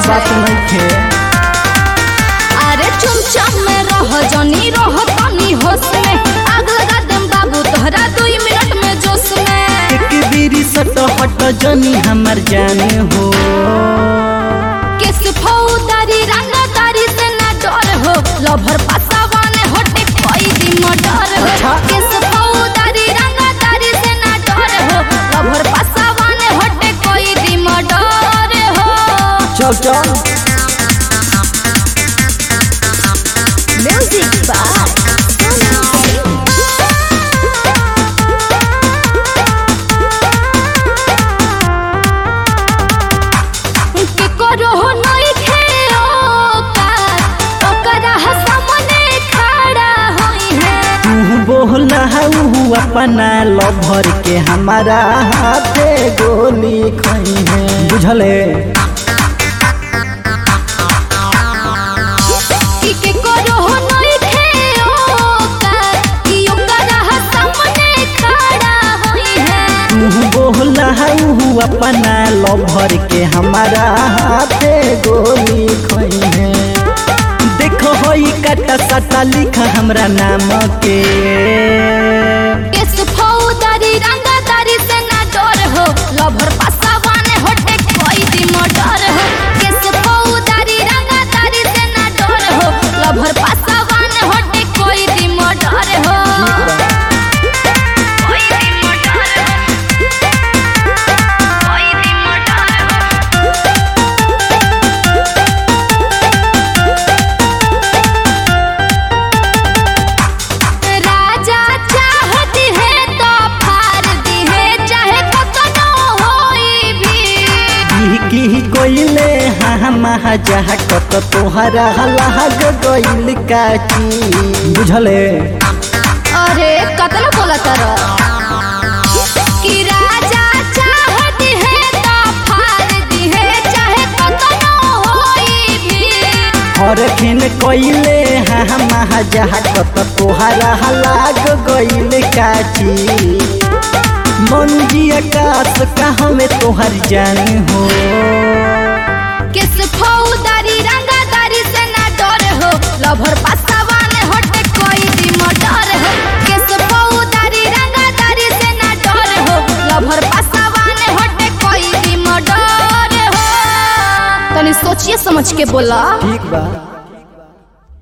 बात नहीं थे। अरे चुमचाम में रह जनी रह तनी होश में आग लगा देम बाबू तोहरा 2 मिनट में जोश में एक बीरी सट हट जनी हमर जाने हो किस फौदारी रंगदारी से ना डर हो लभर पासावान हटे कोई दी मर्डर हो अच्छा। किस फौदारी रंगदारी से ना डर हो लभर पासावान हटे कोई दी मर्डर हो चल चल म्यूजिक बाय के करो नहीं खेओ का ओकरा सामने खड़ा होई है तू बोला हूँ अपना लभर के हमारा हाथे गोली खई है बुझले। के करो नहीं खेओ का कि ओकरा सामने खड़ा होई है तू बोला हूँ अपना लभर के हमारा हाथे गोली खई है देखो होई कटा सटा लिखा हमरा नाम के किस फौदारी रंगदारी से ना डर हो लभर पासावान हटे कोई दी मर्डर हो किस फौदारी रंगदारी से ना डर हो लभर पासावान हटे कोई दी मर्डर हो कोई दी मर्डर हो कोई दी मर्डर हो राजा चाहती है तो फार दी है चाहे कतनो होई भी की कोइले हाँ महाजा कत तोहरा लाग गइल काची बुझले। अरे कतनो बोला तारा कि राजा चाहती है तो फार दी है चाहे कतनो होई भी हरखिन कोइले हाँ महाजा कत तोहरा लाग गइल काची मंजी आकाश कहाँ में तोहर जान हो किस फौदारी रंगदारी से ना डर हो लभर पासावान हटे कोई दी मर्डर हो किस फौदारी रंगदारी से ना डर हो लभर पासावान हटे कोई दी मर्डर हो तनी सोचिए समझ के बोला। ठीक बा।